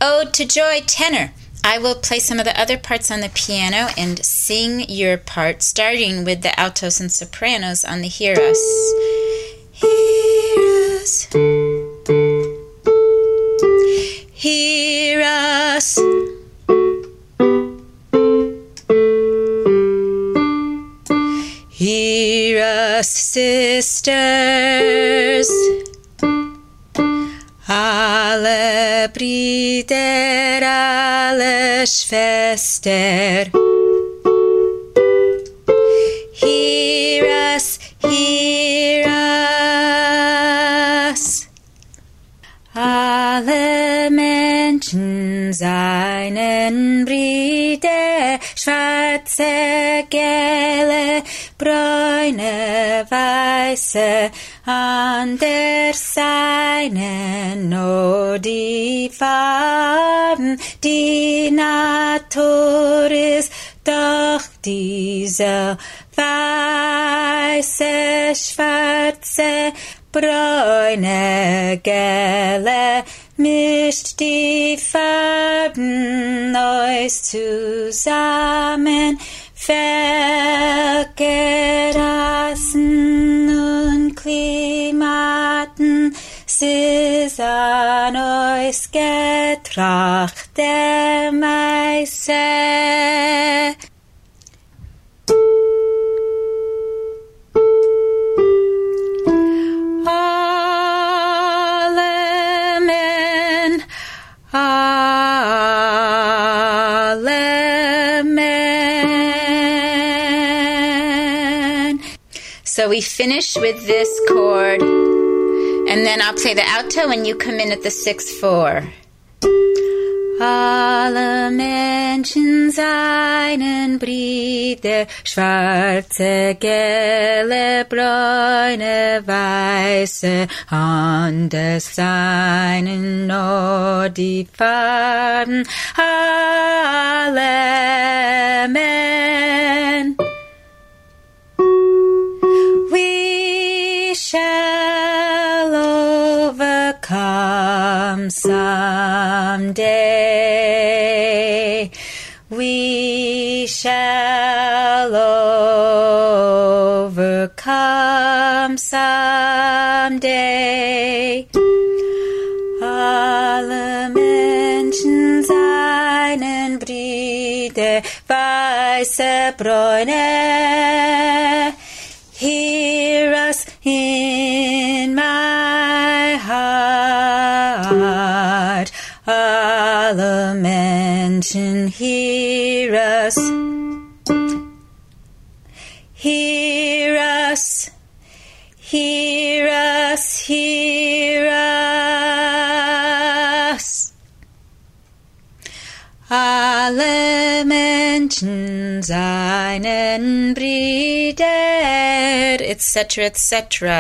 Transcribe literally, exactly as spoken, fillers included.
Ode to Joy, tenor. I will play some of the other parts on the piano and sing your part, starting with the altos and sopranos on the Hear Us. Hear us. Hear us. Hear us, sisters. Alle Brüder, alle Schwester. Hear us, hear us. Alle Menschen seinen Brüder, schwarze, gelbe, braune, weiße, anders seinen nur die Farben, die Natur ist doch diese weiße, schwarze, braune, gelbe, mischt die Farben neu zusammen, Völker, Rassen und Klimaten, sie ist an uns Getracht der Meise. Amen, Amen. So we finish with this chord, and then I'll play the alto and you come in at the six four. Alle Menschen seinen Brüder, schwarze, gelbe, braune, weiße, anders seinen nur die Farben, alle men. We shall overcome someday. We shall overcome someday. Alle Menschen seinen Brüder, weiße, braune. Hear us in my heart. Alle Menschen, hear us. Hear us. Hear us. Hear us. Alle Menschen seinen Brüder, et cetera, et cetera